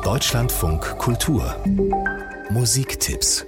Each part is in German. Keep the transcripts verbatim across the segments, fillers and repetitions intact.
Deutschlandfunk Kultur Musiktipps.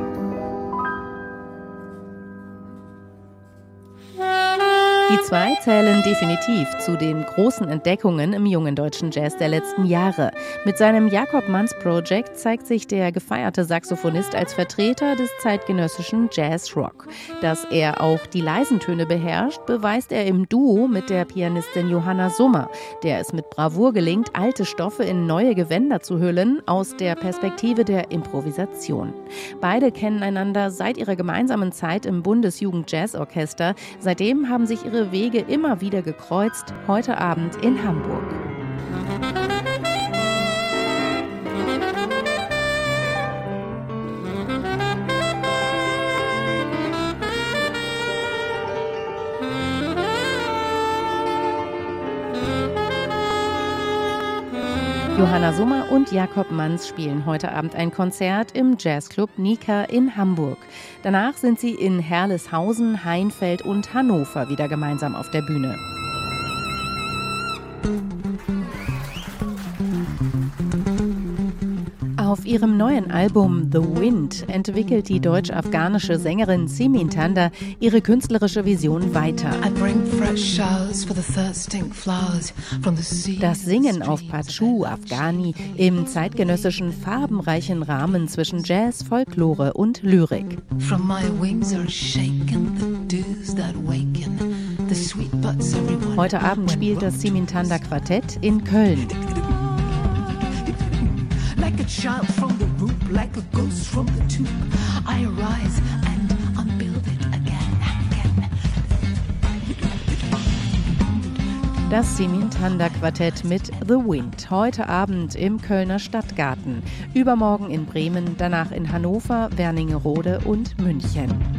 Die zwei zählen definitiv zu den großen Entdeckungen im jungen deutschen Jazz der letzten Jahre. Mit seinem Jakob Manns Project zeigt sich der gefeierte Saxophonist als Vertreter des zeitgenössischen Jazz-Rock. Dass er auch die leisen Töne beherrscht, beweist er im Duo mit der Pianistin Johanna Summer, der es mit Bravour gelingt, alte Stoffe in neue Gewänder zu hüllen, aus der Perspektive der Improvisation. Beide kennen einander seit ihrer gemeinsamen Zeit im Bundesjugend-Jazz-Orchester. Seitdem haben sich ihre Wege immer wieder gekreuzt, heute Abend in Hamburg. Johanna Summer und Jakob Manns spielen heute Abend ein Konzert im Jazzclub Nika in Hamburg. Danach sind sie in Herleshausen, Heinfeld und Hannover wieder gemeinsam auf der Bühne. Auf ihrem neuen Album The Wind entwickelt die deutsch-afghanische Sängerin Simin Tanda ihre künstlerische Vision weiter. Das Singen auf Pachu, Afghani, im zeitgenössischen farbenreichen Rahmen zwischen Jazz, Folklore und Lyrik. Heute Abend spielt das Simin Tanda Quartett in Köln. Like a child from the root, like a ghost from the tomb, I arise and unbuild it again, again. Das Simin Tanda Quartett mit The Wind. Heute Abend im Kölner Stadtgarten. Übermorgen in Bremen, danach in Hannover, Wernigerode und München.